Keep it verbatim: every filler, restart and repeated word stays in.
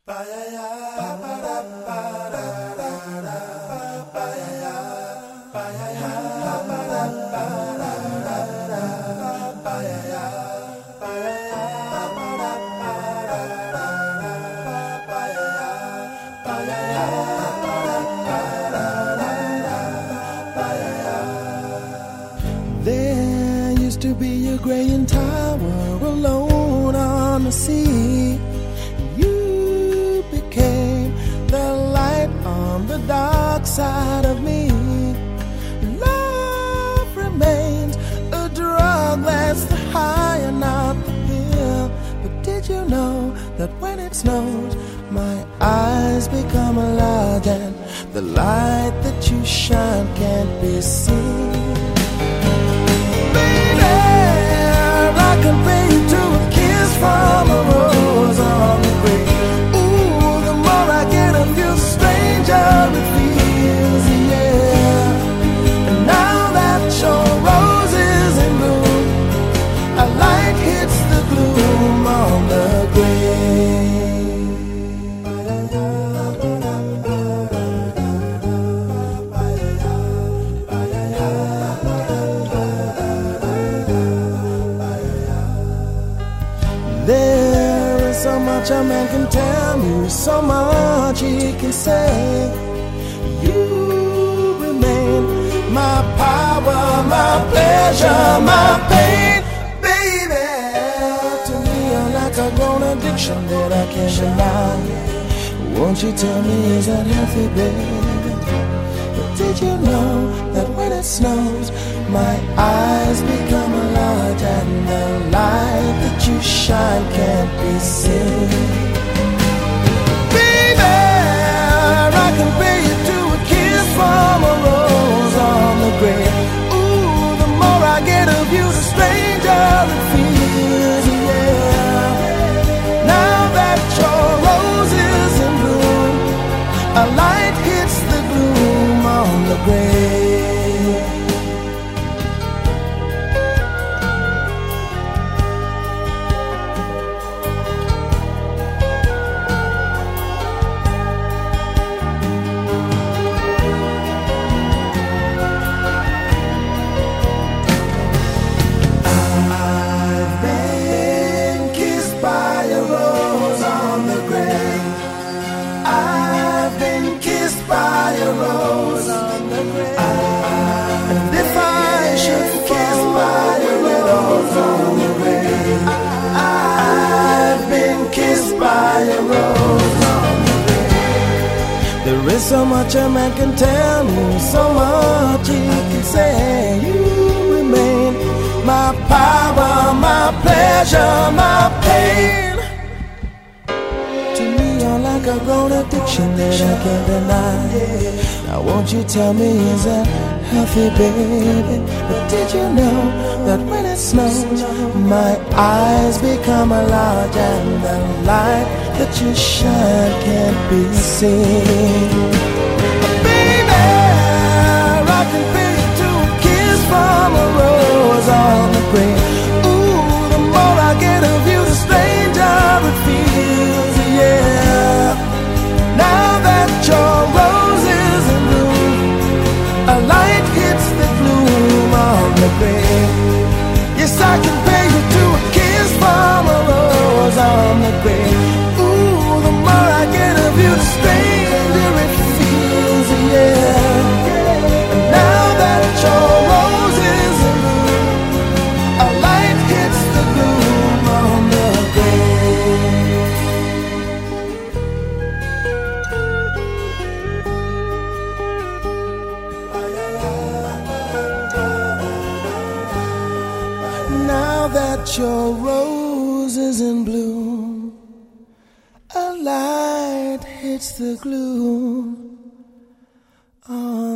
There used to be a graying tower alone on the sea. You became the light on the dark side of me. Love remains a drug that's the high and not the pill. But did you know that when it snows, my eyes become large and the light that you shine can't be seen? I compare you to a kiss from a rose on the grave. Ooh, the more I get of you, the stranger it feels, yeah. And now that your rose is in bloom, a light hits the gloom on the grave. There is so much a man can tell me, so much he can say. You remain my power, my pleasure, my pain, baby. To me you're like a grown addiction that I can't deny. Won't you tell me, is that healthy, baby? But did you know that when it snows, my eyes become large and the light that you shine can't be seen? Baby, I compare you to a kiss from a rose on the grave. Ooh, the more I get of you, the stranger it feels, yeah. Now that your rose is in bloom, a light hits the gloom on the grave. There is so much a man can tell me, so much he can say. You remain my power, my pleasure, my pain. To me you're like a grown addiction that I can't deny. Now won't you tell me, is that healthy, baby? But did you know that when it snows, my eyes become large and the light that you shine can't be seen? Baby, I compare you to a kiss from a rose on the grave. Ooh, the more I get of you, the stranger it feels, yeah. Now that your rose is in bloom, a light hits the gloom on the grave. Yes, I compare you to a kiss from a rose on the grave. Ooh, the more I get of you, the stranger it feels, yeah. And now that your rose is in bloom, a light hits the gloom on the grave. Now that your rose is in bloom, a light hits the gloom on